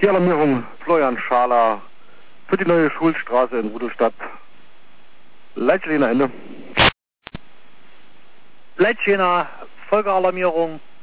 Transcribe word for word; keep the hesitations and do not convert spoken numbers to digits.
Die Alarmierung Florian Schaler für die neue Schulstraße in Rudolstadt. Leitstehender Ende. Leitstehender, Folgealarmierung